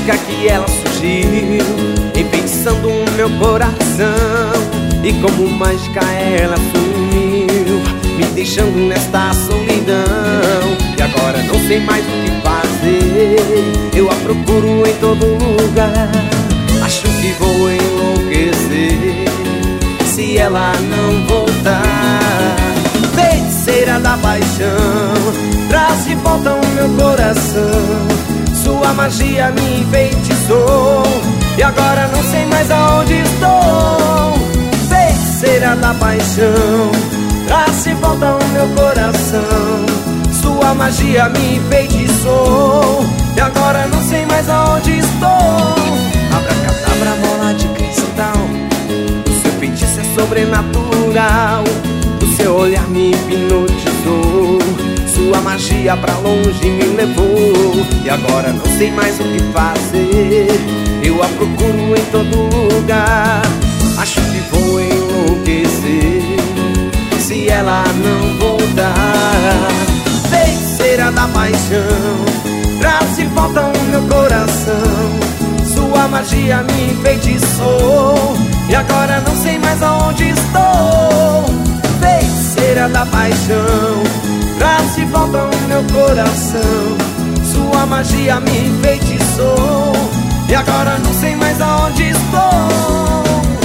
mágica que ela surgiu, enfeitiçando o meu coração. E como mágica ela sumiu, me deixando nesta solidão. E agora não sei mais o que fazer, eu a procuro em todo lugar. Acho que vou enlouquecer se ela não voltar. Feiticeira da paixão, traz de volta o meu coração. Sua magia me enfeitiçou e agora não sei mais aonde estou. Feiticeira da paixão, traz de volta o meu coração. Sua magia me enfeitiçou e agora não sei mais aonde estou. Abracadabra, bola de cristal, o seu feitiço é sobrenatural. O seu olhar me hipnotizou, sua magia pra longe me levou. E agora não sei mais o que fazer, eu a procuro em todo lugar. Acho que vou enlouquecer se ela não voltar. Feiticeira da paixão, traz de volta o meu coração. Sua magia me enfeitiçou e agora não sei mais aonde estou. Feiticeira da paixão, traz de volta o meu coração. Sua magia me enfeitiçou e agora não sei mais aonde estou.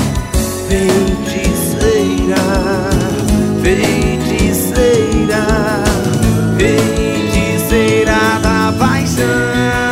Feiticeira, feiticeira, feiticeira da paixão.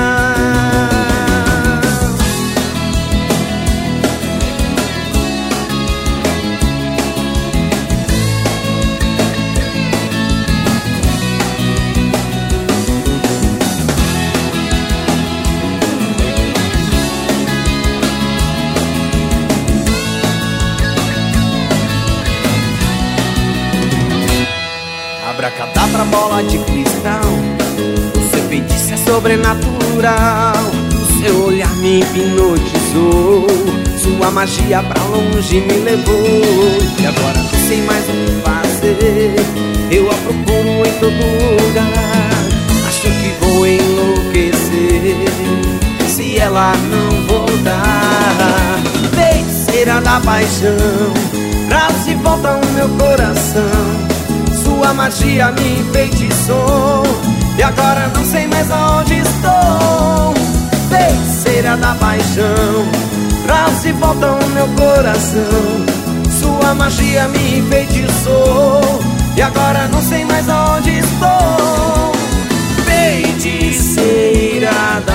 Abracadabra, bola de cristal, o seu feitiço é sobrenatural. O seu olhar me hipnotizou, sua magia pra longe me levou. E agora não sei mais o que fazer, eu a procuro em todo lugar. Acho que vou enlouquecer se ela não voltar. Feiticeira da paixão, traz de volta o meu coração. Sua magia me enfeitiçou e agora não sei mais aonde estou. Feiticeira da paixão, traz de volta o meu coração. Sua magia me enfeitiçou e agora não sei mais aonde estou. Feiticeira da